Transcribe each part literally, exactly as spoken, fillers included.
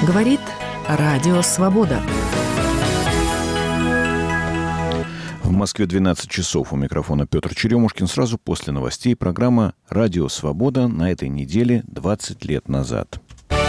Говорит Радио Свобода. В Москве двенадцать часов. У микрофона Петр Черемушкин. Сразу после новостей программа «Радио Свобода» на этой неделе двадцать лет назад.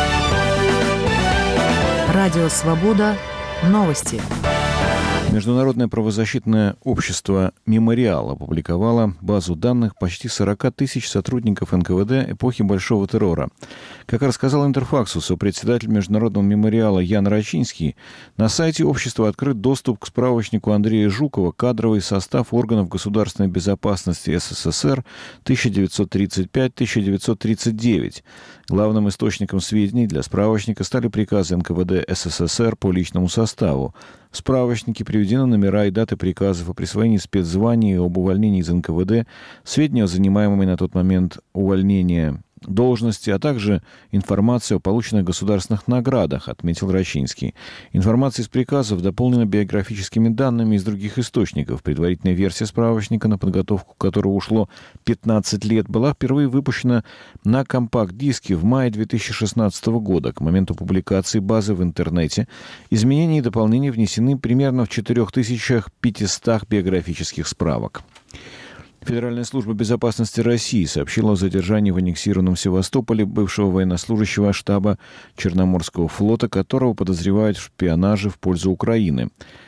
Радио Свобода. Новости. Международное правозащитное общество «Мемориал» опубликовало базу данных почти сорок тысяч сотрудников эн ка вэ дэ эпохи Большого террора. Как рассказал Интерфаксу сопредседатель Международного мемориала Ян Рачинский, на сайте общества открыт доступ к справочнику Андрея Жукова «Кадровый состав органов государственной безопасности эс эс эс эр тысяча девятьсот тридцать пять — тысяча девятьсот тридцать девять». Главным источником сведений для справочника стали приказы эн ка вэ дэ эс эс эс эр по личному составу. В справочнике приведены номера и даты приказов о присвоении спецзваний и об увольнении из эн ка вэ дэ, сведения о занимаемой на тот момент увольнения должности, а также информация о полученных государственных наградах, отметил Рачинский. Информация из приказов дополнена биографическими данными из других источников. Предварительная версия справочника, на подготовку которого ушло пятнадцать лет, была впервые выпущена на компакт-диске в мае две тысячи шестнадцатого года. К моменту публикации базы в интернете изменения и дополнения внесены примерно в четыре тысячи пятьсот биографических справок. Федеральная служба безопасности России сообщила о задержании в аннексированном Севастополе бывшего военнослужащего штаба Черноморского флота, которого подозревают в шпионаже в пользу Украины.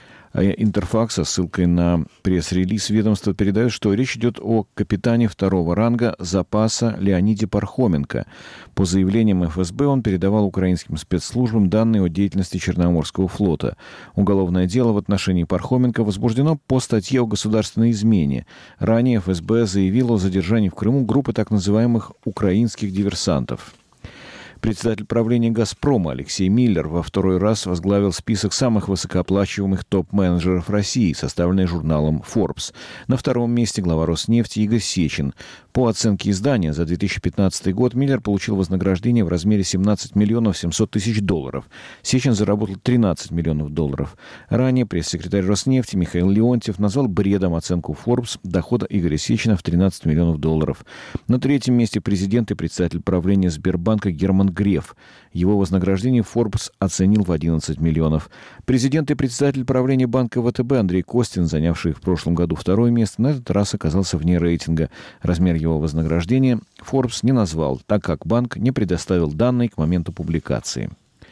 А Интерфакс со ссылкой на пресс-релиз ведомства передает, что речь идет о капитане второго ранга запаса Леониде Пархоменко. По заявлениям эф эс бэ он передавал украинским спецслужбам данные о деятельности Черноморского флота. Уголовное дело в отношении Пархоменко возбуждено по статье о государственной измене. Ранее эф эс бэ заявило о задержании в Крыму группы так называемых украинских диверсантов. Председатель правления «Газпрома» Алексей Миллер во второй раз возглавил список самых высокооплачиваемых топ-менеджеров России, составленный журналом Forbes. На втором месте глава Роснефти Игорь Сечин. По оценке издания, за две тысячи пятнадцатый год Миллер получил вознаграждение в размере семнадцать миллионов семьсот тысяч долларов. Сечин заработал тринадцать миллионов долларов. Ранее пресс-секретарь Роснефти Михаил Леонтьев назвал бредом оценку Forbes дохода Игоря Сечина в тринадцать миллионов долларов. На третьем месте президент и председатель правления Сбербанка Герман Греф. Его вознаграждение Forbes оценил в одиннадцать миллионов. Президент и председатель правления банка вэ тэ бэ Андрей Костин, занявший в прошлом году второе место, на этот раз оказался вне рейтинга. Размер его вознаграждения Forbes не назвал, так как банк не предоставил данные к моменту публикации.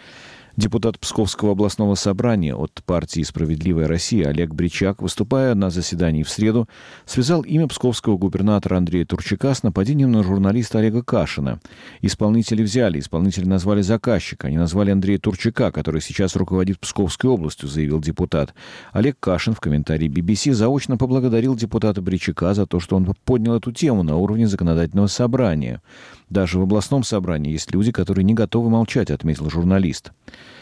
Депутат Псковского областного собрания от партии «Справедливая Россия» Олег Бричак, выступая на заседании в среду, связал имя псковского губернатора Андрея Турчака с нападением на журналиста Олега Кашина. Исполнители взяли, исполнители назвали заказчика. Они назвали Андрея Турчака, который сейчас руководит Псковской областью, заявил депутат. Олег Кашин в комментарии би би си заочно поблагодарил депутата Бричака за то, что он поднял эту тему на уровне законодательного собрания. Даже в областном собрании есть люди, которые не готовы молчать, отметил журналист.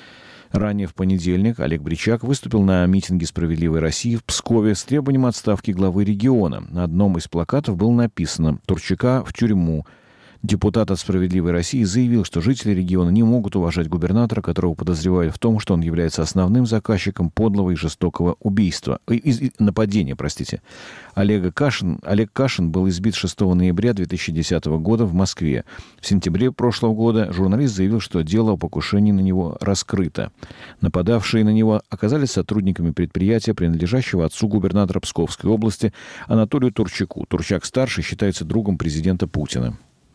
Ранее в понедельник Олег Бричак выступил на митинге «Справедливой России» в Пскове с требованием отставки главы региона. На одном из плакатов было написано «Турчака в тюрьму». Депутат от «Справедливой России» заявил, что жители региона не могут уважать губернатора, которого подозревают в том, что он является основным заказчиком подлого и жестокого убийства, э, из, нападения, простите. Олег Кашин, Олег Кашин был избит шестого ноября две тысячи десятого года в Москве. В сентябре прошлого года журналист заявил, что дело о покушении на него раскрыто. Нападавшие на него оказались сотрудниками предприятия, принадлежащего отцу губернатора Псковской области Анатолию Турчаку. Турчак-старший считается другом президента Путина.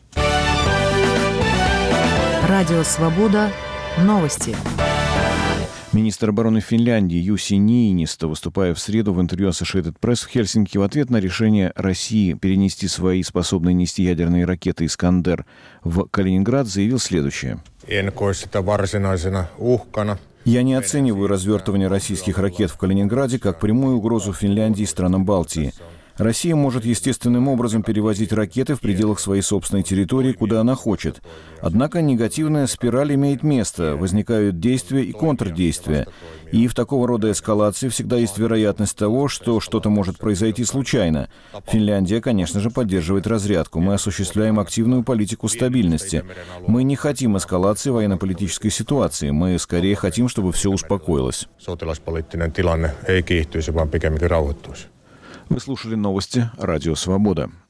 Радио Свобода. Новости. Министр обороны Финляндии Юси Ниинисто, выступая в среду в интервью Associated Press в Хельсинки в ответ на решение России перенести свои способные нести ядерные ракеты «Искандер» в Калининград, заявил следующее. «Я не оцениваю развертывание российских ракет в Калининграде как прямую угрозу Финляндии и странам Балтии. Россия может естественным образом перевозить ракеты в пределах своей собственной территории, куда она хочет. Однако негативная спираль имеет место, возникают действия и контрдействия. И в такого рода эскалации всегда есть вероятность того, что что-то может произойти случайно. Финляндия, конечно же, поддерживает разрядку. Мы осуществляем активную политику стабильности. Мы не хотим эскалации военно-политической ситуации. Мы скорее хотим, чтобы все успокоилось». Вы слушали новости «Радио Свобода».